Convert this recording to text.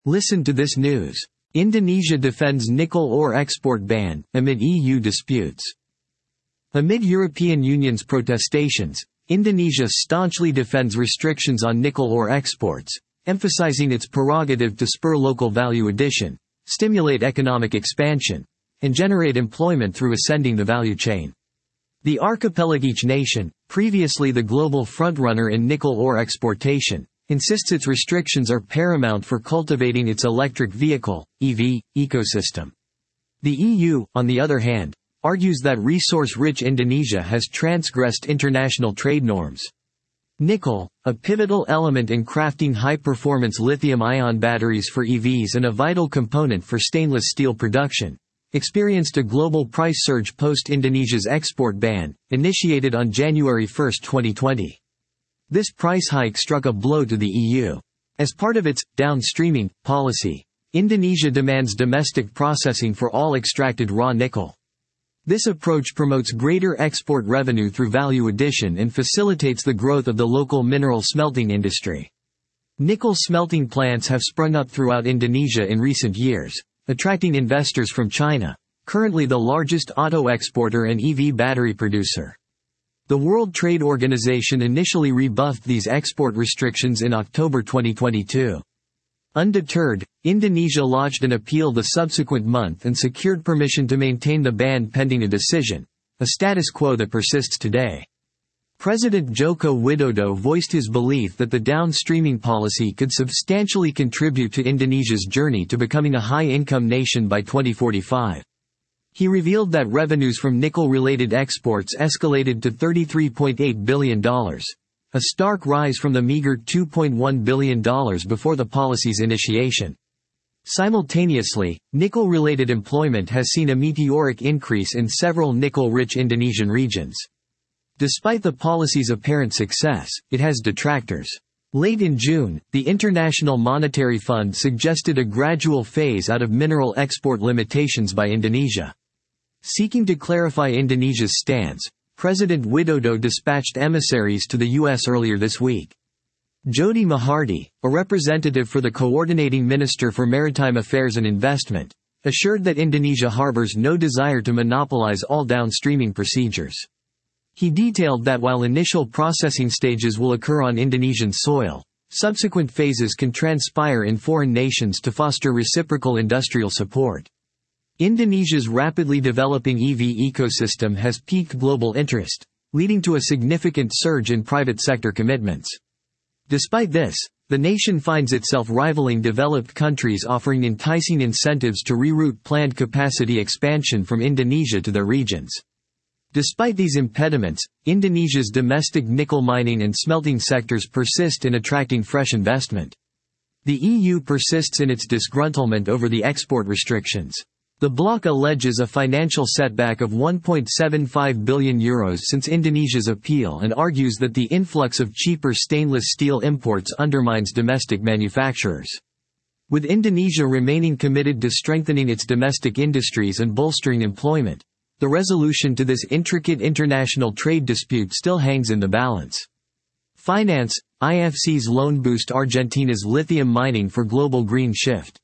Listen to this news. Indonesia defends nickel ore export ban, amid EU disputes. Amid European Union's protestations, Indonesia staunchly defends restrictions on nickel ore exports, emphasizing its prerogative to spur local value addition, stimulate economic expansion, and generate employment through ascending the value chain. The archipelagic nation, previously the global frontrunner in nickel ore exportation, insists its restrictions are paramount for cultivating its electric vehicle (EV) ecosystem. The EU, on the other hand, argues that resource-rich Indonesia has transgressed international trade norms. Nickel, a pivotal element in crafting high-performance lithium-ion batteries for EVs and a vital component for stainless steel production, experienced a global price surge post-Indonesia's export ban, initiated on January 1, 2020. This price hike struck a blow to the EU. As part of its downstreaming policy, Indonesia demands domestic processing for all extracted raw nickel. This approach promotes greater export revenue through value addition and facilitates the growth of the local mineral smelting industry. Nickel smelting plants have sprung up throughout Indonesia in recent years, attracting investors from China, currently the largest auto exporter and EV battery producer. The World Trade Organization initially rebuffed these export restrictions in October 2022. Undeterred, Indonesia lodged an appeal the subsequent month and secured permission to maintain the ban pending a decision, a status quo that persists today. President Joko Widodo voiced his belief that the downstreaming policy could substantially contribute to Indonesia's journey to becoming a high-income nation by 2045. He revealed that revenues from nickel-related exports escalated to $33.8 billion. A stark rise from the meager $2.1 billion before the policy's initiation. Simultaneously, nickel-related employment has seen a meteoric increase in several nickel-rich Indonesian regions. Despite the policy's apparent success, it has detractors. Late in June, the International Monetary Fund suggested a gradual phase out of mineral export limitations by Indonesia. Seeking to clarify Indonesia's stance, President Widodo dispatched emissaries to the U.S. earlier this week. Jody Mahardi, a representative for the coordinating Minister for Maritime Affairs and Investment, assured that Indonesia harbors no desire to monopolize all downstreaming procedures. He detailed that while initial processing stages will occur on Indonesian soil, subsequent phases can transpire in foreign nations to foster reciprocal industrial support. Indonesia's rapidly developing EV ecosystem has piqued global interest, leading to a significant surge in private sector commitments. Despite this, the nation finds itself rivaling developed countries offering enticing incentives to reroute planned capacity expansion from Indonesia to their regions. Despite these impediments, Indonesia's domestic nickel mining and smelting sectors persist in attracting fresh investment. The EU persists in its disgruntlement over the export restrictions. The bloc alleges a financial setback of €1.75 billion since Indonesia's appeal and argues that the influx of cheaper stainless steel imports undermines domestic manufacturers. With Indonesia remaining committed to strengthening its domestic industries and bolstering employment, the resolution to this intricate international trade dispute still hangs in the balance. Finance, IFC's loan boost Argentina's lithium mining for global green shift.